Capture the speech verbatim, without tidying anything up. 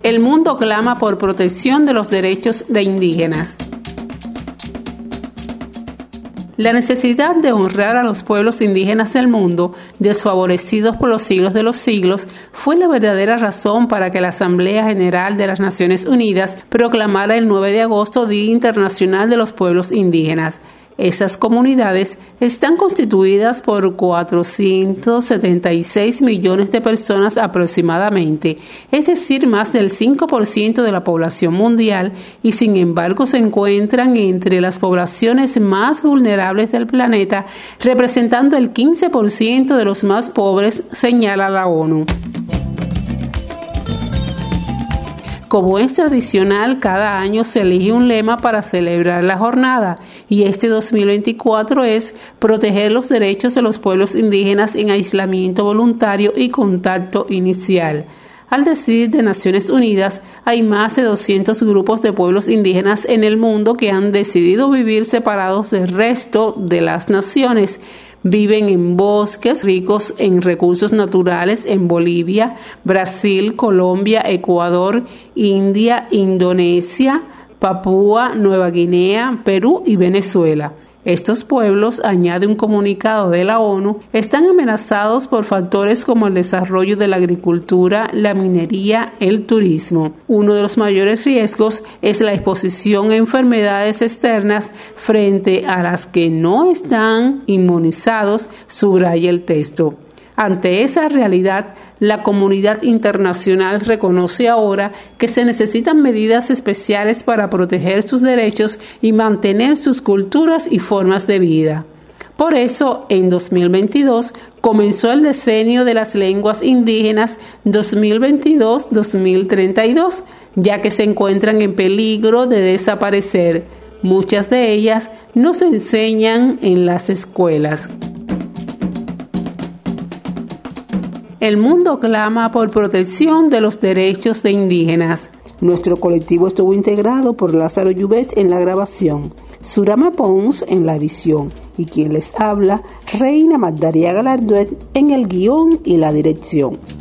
El mundo clama por protección de los derechos de indígenas. La necesidad de honrar a los pueblos indígenas del mundo, desfavorecidos por los siglos de los siglos, fue la verdadera razón para que la Asamblea General de las Naciones Unidas proclamara el nueve de agosto Día Internacional de los Pueblos Indígenas. Esas comunidades están constituidas por cuatrocientos setenta y seis millones de personas aproximadamente, es decir, más del cinco por ciento de la población mundial, y sin embargo se encuentran entre las poblaciones más vulnerables del planeta, representando el quince por ciento de los más pobres, señala la ONU. Como es tradicional, cada año se elige un lema para celebrar la jornada, y este dos mil veinticuatro es proteger los derechos de los pueblos indígenas en aislamiento voluntario y contacto inicial. Al decir de Naciones Unidas, hay más de doscientos grupos de pueblos indígenas en el mundo que han decidido vivir separados del resto de las naciones. Viven en bosques ricos en recursos naturales en Bolivia, Brasil, Colombia, Ecuador, India, Indonesia, Papúa Nueva Guinea, Perú y Venezuela. Estos pueblos, añade un comunicado de la ONU, están amenazados por factores como el desarrollo de la agricultura, la minería, el turismo. Uno de los mayores riesgos es la exposición a enfermedades externas frente a las que no están inmunizados, subraya el texto. Ante esa realidad, la comunidad internacional reconoce ahora que se necesitan medidas especiales para proteger sus derechos y mantener sus culturas y formas de vida. Por eso, en dos mil veintidós comenzó el Decenio de las Lenguas Indígenas dos mil veintidós a dos mil treinta y dos, ya que se encuentran en peligro de desaparecer. Muchas de ellas no se enseñan en las escuelas. El mundo clama por protección de los derechos de indígenas. Nuestro colectivo estuvo integrado por Lázaro Llubet en la grabación, Surama Pons en la edición y quien les habla, Reina Magdaria Galarduet en el guión y la dirección.